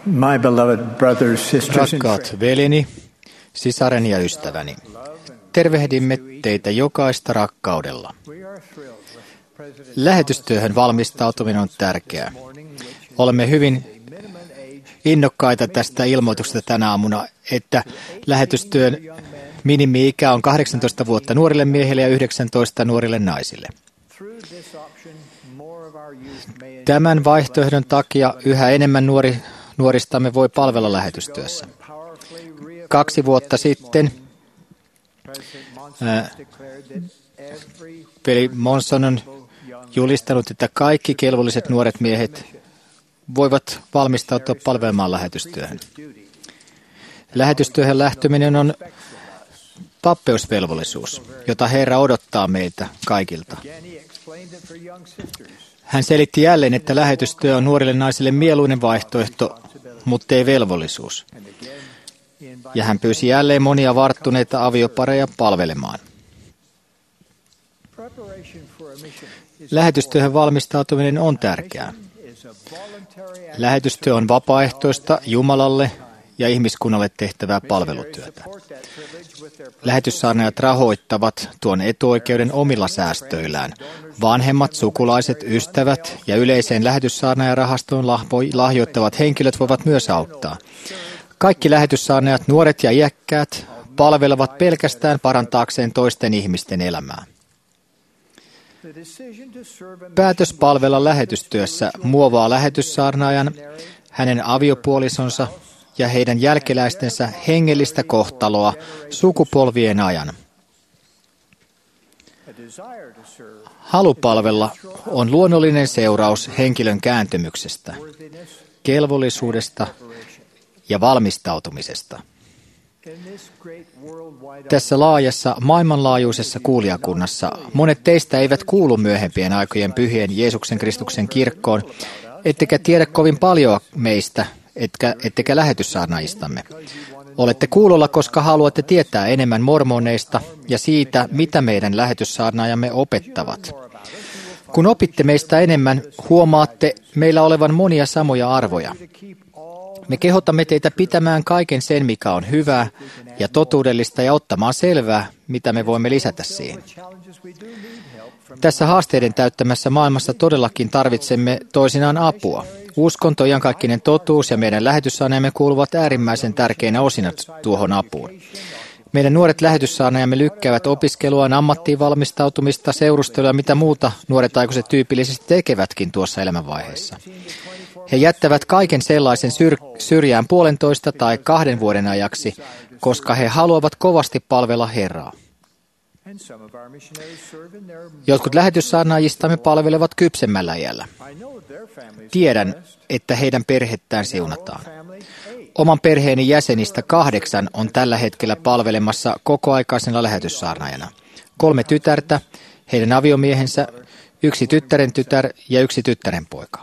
My beloved brothers, sisters, and Rakkaat veljeni, sisareni ja ystäväni, tervehdimme teitä jokaista rakkaudella. Lähetystyöhön valmistautuminen on tärkeää. Olemme hyvin innokkaita tästä ilmoituksesta tänä aamuna, että lähetystyön minimi-ikä on 18 vuotta nuorille miehille ja 19 nuorille naisille. Tämän vaihtoehdon takia yhä enemmän nuoristamme voi palvella lähetystyössä. 2 vuotta sitten veli Monson on julistanut, että kaikki kelvolliset nuoret miehet voivat valmistautua palvelemaan lähetystyöhön. Lähetystyöhön lähteminen on pappeusvelvollisuus, jota Herra odottaa meiltä kaikilta. Hän selitti jälleen, että lähetystyö on nuorille naisille mieluinen vaihtoehto, mutta ei velvollisuus. Ja hän pyysi jälleen monia varttuneita aviopareja palvelemaan. Lähetystyöhön valmistautuminen on tärkeää. Lähetystyö on vapaaehtoista Jumalalle ja ihmiskunnalle tehtävää palvelutyötä. Lähetyssaarnaajat rahoittavat tuon etuoikeuden omilla säästöillään. Vanhemmat, sukulaiset, ystävät ja yleiseen lähetyssaarnaajarahastoon lahjoittavat henkilöt voivat myös auttaa. Kaikki lähetyssaarnaajat, nuoret ja iäkkäät, palvelevat pelkästään parantaakseen toisten ihmisten elämää. Päätös palvella lähetystyössä muovaa lähetyssaarnaajan, hänen aviopuolisonsa ja heidän jälkeläistensä hengellistä kohtaloa sukupolvien ajan. Halu palvella on luonnollinen seuraus henkilön kääntymyksestä, kelvollisuudesta ja valmistautumisesta. Tässä laajassa maailmanlaajuisessa kuulijakunnassa monet teistä eivät kuulu myöhempien aikojen pyhien Jeesuksen Kristuksen kirkkoon, ettekä tiedä kovin paljon meistä, ettekä lähetyssaarnaajistamme. Olette kuulolla, koska haluatte tietää enemmän mormoneista ja siitä, mitä meidän lähetyssaarnaajamme opettavat. Kun opitte meistä enemmän, huomaatte meillä olevan monia samoja arvoja. Me kehotamme teitä pitämään kaiken sen, mikä on hyvää ja totuudellista, ja ottamaan selvää, mitä me voimme lisätä siihen. Tässä haasteiden täyttämässä maailmassa todellakin tarvitsemme toisinaan apua. Uskonto, iankaikkinen totuus ja meidän lähetyssaarnaajamme kuuluvat äärimmäisen tärkeinä osina tuohon apuun. Meidän nuoret lähetyssaarnaajamme lykkäävät opiskeluaan, ammattiin valmistautumista, seurustelua ja mitä muuta nuoret aikuiset tyypillisesti tekevätkin tuossa elämänvaiheessa. He jättävät kaiken sellaisen syrjään 1,5 tai 2 vuoden ajaksi, koska he haluavat kovasti palvella Herraa. Jotkut lähetyssaarnaajistamme palvelevat kypsemmällä iällä. Tiedän, että heidän perhettään siunataan. Oman perheeni jäsenistä 8 on tällä hetkellä palvelemassa kokoaikaisena lähetyssaarnaajana. 3 tytärtä, heidän aviomiehensä, 1 tyttären tytär ja 1 tyttären poika.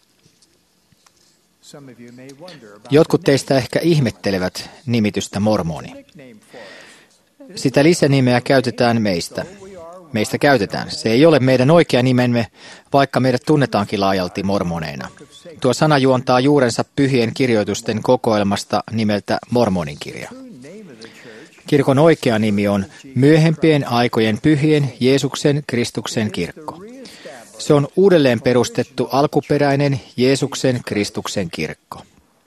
Jotkut teistä ehkä ihmettelevät nimitystä mormoni. Sitä lisänimeä käytetään meistä. Meistä käytetään. Se ei ole meidän oikea nimemme, vaikka meidät tunnetaankin laajalti mormoneina. Tuo sana juontaa juurensa pyhien kirjoitusten kokoelmasta nimeltä Mormonin-kirja. Kirkon oikea nimi on myöhempien aikojen pyhien Jeesuksen Kristuksen kirkko. Se on uudelleen perustettu alkuperäinen Jeesuksen Kristuksen kirkko.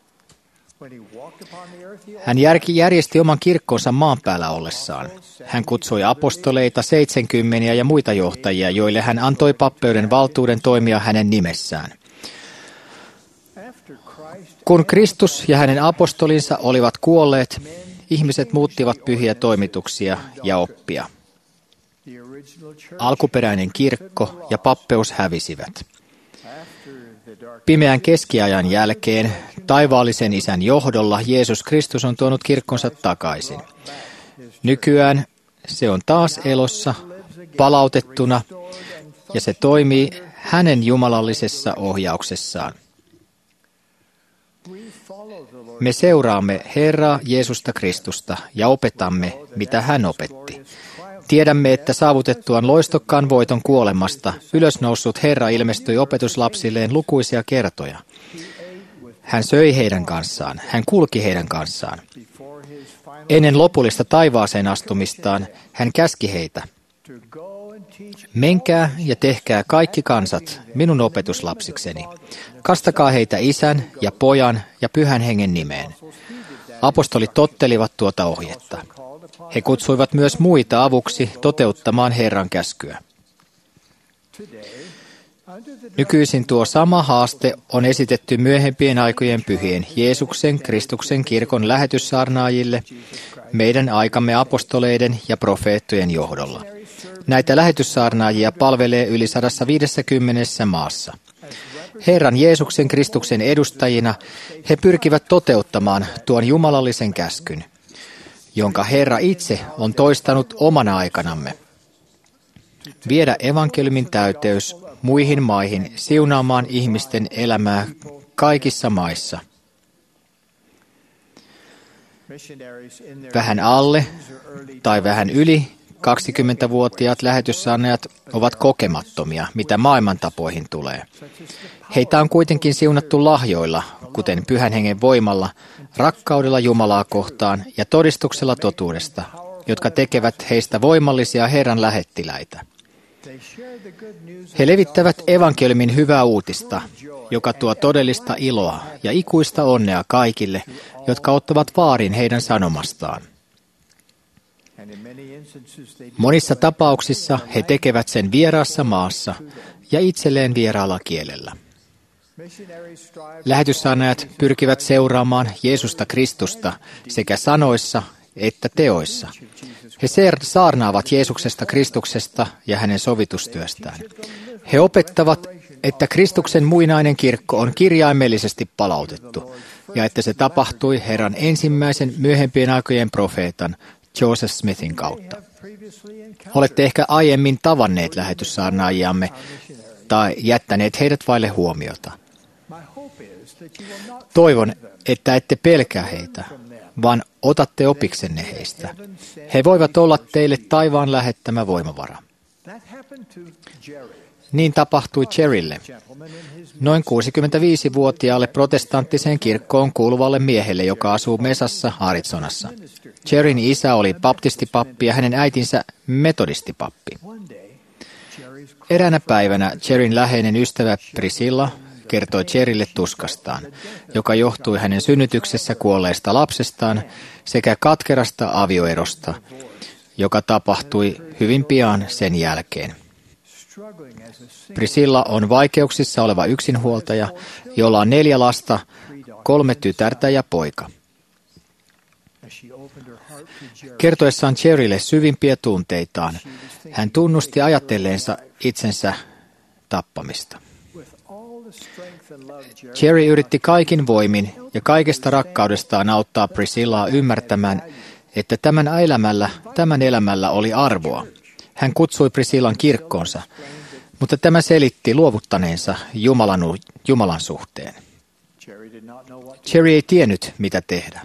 Hän järjesti oman kirkkonsa maan päällä ollessaan. Hän kutsui apostoleita, 70 ja muita johtajia, joille hän antoi pappeuden valtuuden toimia hänen nimessään. Kun Kristus ja hänen apostolinsa olivat kuolleet, ihmiset muuttivat pyhiä toimituksia ja oppia. Alkuperäinen kirkko ja pappeus hävisivät. Pimeän keskiajan jälkeen taivaallisen Isän johdolla Jeesus Kristus on tuonut kirkkonsa takaisin. Nykyään se on taas elossa, palautettuna, ja se toimii hänen jumalallisessa ohjauksessaan. Me seuraamme Herraa Jeesusta Kristusta ja opetamme, mitä hän opetti. Tiedämme, että saavutettuaan loistokkaan voiton kuolemasta ylösnoussut Herra ilmestyi opetuslapsilleen lukuisia kertoja. Hän söi heidän kanssaan, hän kulki heidän kanssaan. Ennen lopullista taivaaseen astumistaan hän käski heitä: menkää ja tehkää kaikki kansat minun opetuslapsikseni. Kastakaa heitä Isän ja Pojan ja Pyhän Hengen nimeen. Apostolit tottelivat tuota ohjetta. He kutsuivat myös muita avuksi toteuttamaan Herran käskyä. Nykyisin tuo sama haaste on esitetty myöhempien aikojen pyhien Jeesuksen Kristuksen kirkon lähetyssaarnaajille meidän aikamme apostoleiden ja profeettojen johdolla. Näitä lähetyssaarnaajia palvelee yli 150 maassa. Herran Jeesuksen Kristuksen edustajina he pyrkivät toteuttamaan tuon jumalallisen käskyn, jonka Herra itse on toistanut omana aikanamme. Viedä evankeliumin täyteys muihin maihin siunaamaan ihmisten elämää kaikissa maissa. Vähän alle tai vähän yli 20-vuotiaat lähetyssaarnaajat ovat kokemattomia, mitä maailmantapoihin tulee. Heitä on kuitenkin siunattu lahjoilla, kuten Pyhän Hengen voimalla, rakkaudella Jumalaa kohtaan ja todistuksella totuudesta, jotka tekevät heistä voimallisia Herran lähettiläitä. He levittävät evankeliumin hyvää uutista, joka tuo todellista iloa ja ikuista onnea kaikille, jotka ottavat vaarin heidän sanomastaan. Monissa tapauksissa he tekevät sen vieraassa maassa ja itselleen vieraalla kielellä. Lähetyssaarnaajat pyrkivät seuraamaan Jeesusta Kristusta sekä sanoissa että teoissa. He saarnaavat Jeesuksesta Kristuksesta ja hänen sovitustyöstään. He opettavat, että Kristuksen muinainen kirkko on kirjaimellisesti palautettu ja että se tapahtui Herran ensimmäisen myöhempien aikojen profeetan Joseph Smithin kautta. Olette ehkä aiemmin tavanneet lähetyssaarnaajiamme tai jättäneet heidät vaille huomiota. Toivon, että ette pelkää heitä, vaan otatte opiksenne heistä. He voivat olla teille taivaan lähettämä voimavara. Niin tapahtui Jerrylle, noin 65-vuotiaalle protestanttiseen kirkkoon kuuluvalle miehelle, joka asuu Mesassa, Arizonassa. Jerryn isä oli baptistipappi ja hänen äitinsä metodistipappi. Eräänä päivänä Jerryn läheinen ystävä Priscilla kertoi Jerrylle tuskastaan, joka johtui hänen synnytyksessä kuolleesta lapsestaan sekä katkerasta avioerosta, joka tapahtui hyvin pian sen jälkeen. Priscilla on vaikeuksissa oleva yksinhuoltaja, jolla on 4 lasta, 3 tytärtä ja poika. Kertoessaan Jerrylle syvimpiä tunteitaan, hän tunnusti ajatelleensa itsensä tappamista. Jerry yritti kaikin voimin ja rakkaudestaan auttaa Priscillaa ymmärtämään, että tämän elämällä oli arvoa. Hän kutsui Priscillan kirkkoonsa, mutta tämä selitti luovuttaneensa Jumalan suhteen. Jerry ei tiennyt, mitä tehdä.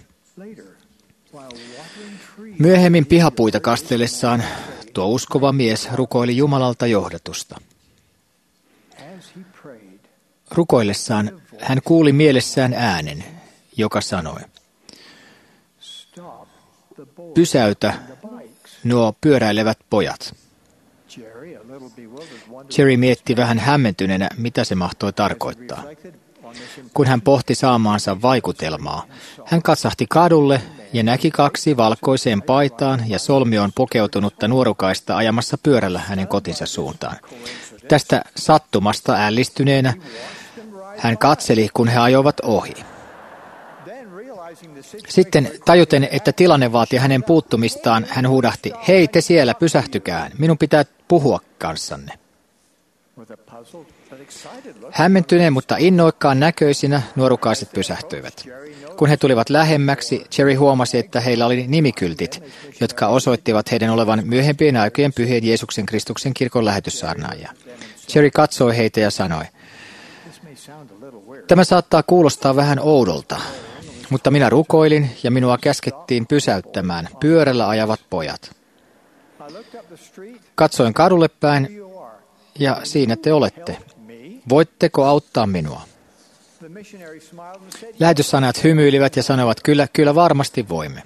Myöhemmin pihapuita kastellessaan tuo uskova mies rukoili Jumalalta johdatusta. Rukoillessaan hän kuuli mielessään äänen, joka sanoi: pysäytä nuo pyöräilevät pojat. Jerry mietti vähän hämmentyneenä, mitä se mahtoi tarkoittaa. Kun hän pohti saamaansa vaikutelmaa, hän katsahti kadulle ja näki 2 valkoiseen paitaan ja solmioon pukeutunutta nuorukaista ajamassa pyörällä hänen kotinsa suuntaan. Tästä sattumasta ällistyneenä hän katseli, kun he ajoivat ohi. Sitten tajuten, että tilanne vaati hänen puuttumistaan, hän huudahti: hei te siellä, pysähtykää, minun pitää puhua kanssanne. Hämmentyneen, mutta innoikkaan näköisinä nuorukaiset pysähtyivät. Kun he tulivat lähemmäksi, Jerry huomasi, että heillä oli nimikyltit, jotka osoittivat heidän olevan myöhempien aikojen pyhien Jeesuksen Kristuksen kirkon lähetyssaarnaajia. Jerry katsoi heitä ja sanoi: tämä saattaa kuulostaa vähän oudolta, mutta minä rukoilin ja minua käskettiin pysäyttämään pyörällä ajavat pojat. Katsoin kadulle päin ja siinä te olette. Voitteko auttaa minua? Lähetyssanajat hymyilivät ja sanoivat, kyllä varmasti voimme.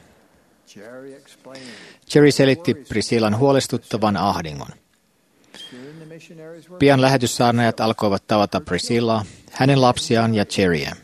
Jerry selitti Priscillan huolestuttavan ahdingon. Pian lähetyssaarnaajat alkoivat tavata Priscillaa, hänen lapsiaan ja Jerryä.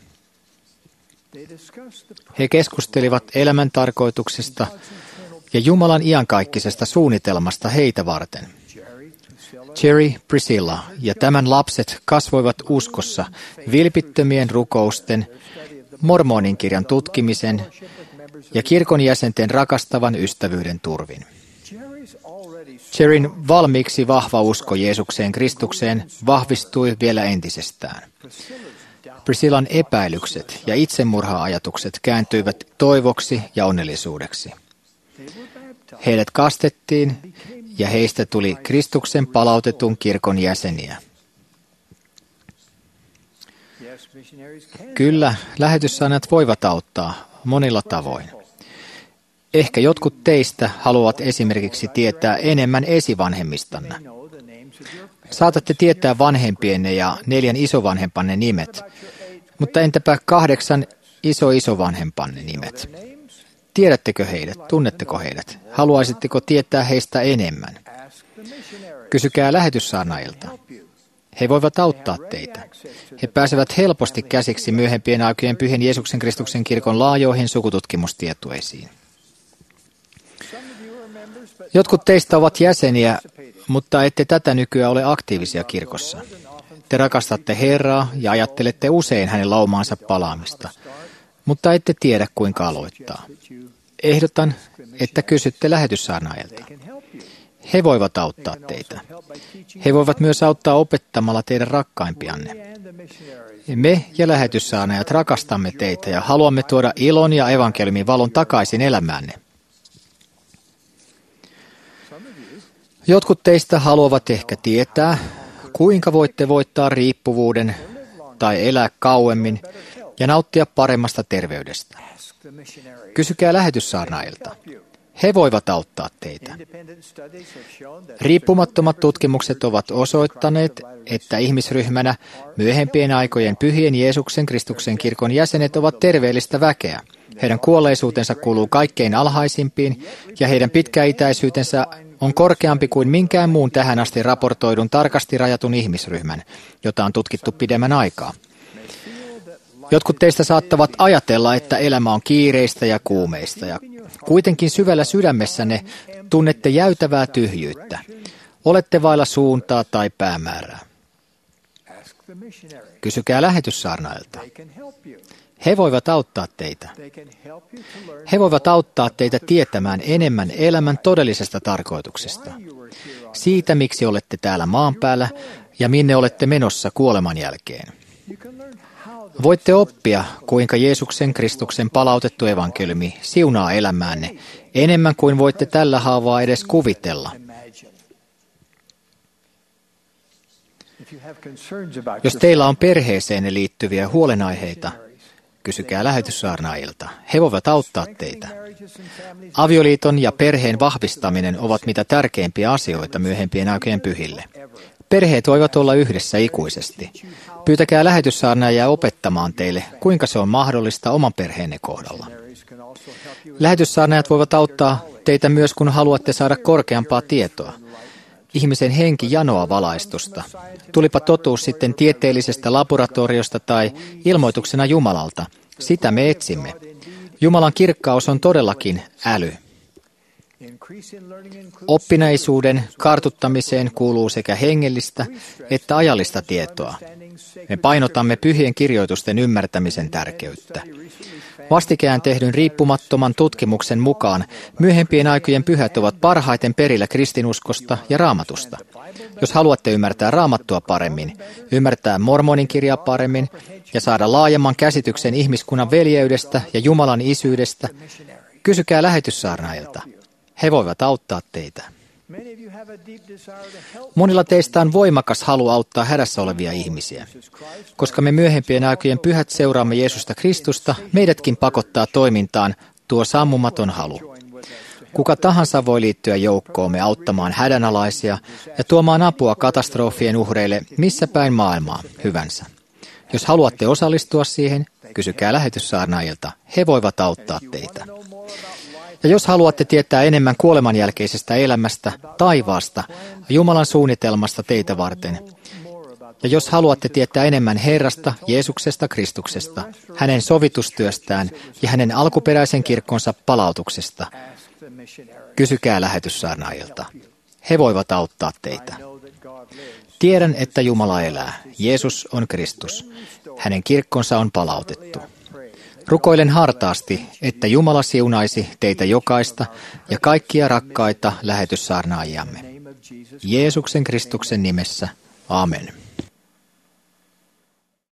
He keskustelivat elämän tarkoituksesta ja Jumalan iankaikkisesta suunnitelmasta heitä varten. Jerry, Priscilla ja tämän lapset kasvoivat uskossa vilpittömien rukousten, mormonin-kirjan tutkimisen ja kirkon jäsenten rakastavan ystävyyden turvin. Jerryn valmiiksi vahva usko Jeesukseen Kristukseen vahvistui vielä entisestään. Priscillan epäilykset ja itsemurha-ajatukset kääntyivät toivoksi ja onnellisuudeksi. Heidät kastettiin ja heistä tuli Kristuksen palautetun kirkon jäseniä. Kyllä, lähetyssanat voivat auttaa monilla tavoin. Ehkä jotkut teistä haluavat esimerkiksi tietää enemmän esivanhemmistanne. Saatatte tietää vanhempienne ja 4 isovanhempanne nimet, mutta entäpä 8 isovanhempanne nimet? Tiedättekö heidät? Tunnetteko heidät? Haluaisitteko tietää heistä enemmän? Kysykää lähetyssaarnaajilta. He voivat auttaa teitä. He pääsevät helposti käsiksi myöhempien aikojen Pyhän Jeesuksen Kristuksen kirkon laajoihin sukututkimustietoisiin. Jotkut teistä ovat jäseniä, mutta ette tätä nykyään ole aktiivisia kirkossa. Te rakastatte Herraa ja ajattelette usein hänen laumaansa palaamista, mutta ette tiedä kuinka aloittaa. Ehdotan, että kysytte lähetyssaarnaajilta. He voivat auttaa teitä. He voivat myös auttaa opettamalla teidän rakkaimpianne. Me ja lähetyssaarnaajat rakastamme teitä ja haluamme tuoda ilon ja evankeliumin valon takaisin elämäänne. Jotkut teistä haluavat ehkä tietää, kuinka voitte voittaa riippuvuuden tai elää kauemmin ja nauttia paremmasta terveydestä. Kysykää lähetyssaarnaajilta. He voivat auttaa teitä. Riippumattomat tutkimukset ovat osoittaneet, että ihmisryhmänä myöhempien aikojen Pyhien Jeesuksen Kristuksen kirkon jäsenet ovat terveellistä väkeä. Heidän kuolleisuutensa kuuluu kaikkein alhaisimpiin ja heidän pitkäikäisyytensä on korkeampi kuin minkään muun tähän asti raportoidun tarkasti rajatun ihmisryhmän, jota on tutkittu pidemmän aikaa. Jotkut teistä saattavat ajatella, että elämä on kiireistä ja kuumeista, ja kuitenkin syvällä sydämessänne tunnette jäytävää tyhjyyttä. Olette vailla suuntaa tai päämäärää. Kysykää lähetyssaarnaajilta. He voivat auttaa teitä. He voivat auttaa teitä tietämään enemmän elämän todellisesta tarkoituksesta. Siitä, miksi olette täällä maan päällä ja minne olette menossa kuoleman jälkeen. Voitte oppia, kuinka Jeesuksen Kristuksen palautettu evankeliumi siunaa elämäänne enemmän kuin voitte tällä haavaa edes kuvitella. Jos teillä on perheeseenne liittyviä huolenaiheita, kysykää lähetyssaarnaajilta. He voivat auttaa teitä. Avioliiton ja perheen vahvistaminen ovat mitä tärkeimpiä asioita myöhempien aikojen pyhille. Perheet voivat olla yhdessä ikuisesti. Pyytäkää lähetyssaarnaajia opettamaan teille, kuinka se on mahdollista oman perheenne kohdalla. Lähetyssaarnaajat voivat auttaa teitä myös, kun haluatte saada korkeampaa tietoa. Ihmisen henki janoaa valaistusta. Tulipa totuus sitten tieteellisestä laboratoriosta tai ilmoituksena Jumalalta. Sitä me etsimme. Jumalan kirkkaus on todellakin äly. Oppinaisuuden kartuttamiseen kuuluu sekä hengellistä että ajallista tietoa. Me painotamme pyhien kirjoitusten ymmärtämisen tärkeyttä. Vastikään tehdyn riippumattoman tutkimuksen mukaan myöhempien aikojen pyhät ovat parhaiten perillä kristinuskosta ja raamatusta. Jos haluatte ymmärtää raamattua paremmin, ymmärtää mormonin kirjaa paremmin ja saada laajemman käsityksen ihmiskunnan veljeydestä ja Jumalan isyydestä, kysykää lähetyssaarnaajilta. He voivat auttaa teitä. Monilla teistä on voimakas halu auttaa hädässä olevia ihmisiä. Koska me myöhempien aikojen pyhät seuraamme Jeesusta Kristusta, meidätkin pakottaa toimintaan tuo sammumaton halu. Kuka tahansa voi liittyä joukkoomme auttamaan hädänalaisia ja tuomaan apua katastrofien uhreille missä päin maailmaa hyvänsä. Jos haluatte osallistua siihen, kysykää lähetyssaarnaajilta. He voivat auttaa teitä. Ja jos haluatte tietää enemmän kuoleman jälkeisestä elämästä, taivaasta, Jumalan suunnitelmasta teitä varten, ja jos haluatte tietää enemmän Herrasta, Jeesuksesta, Kristuksesta, hänen sovitustyöstään ja hänen alkuperäisen kirkkonsa palautuksesta, kysykää lähetyssaarnaajilta. He voivat auttaa teitä. Tiedän, että Jumala elää. Jeesus on Kristus. Hänen kirkkonsa on palautettu. Rukoilen hartaasti, että Jumala siunaisi teitä jokaista ja kaikkia rakkaita lähetyssaarnaajiamme. Jeesuksen Kristuksen nimessä. Amen.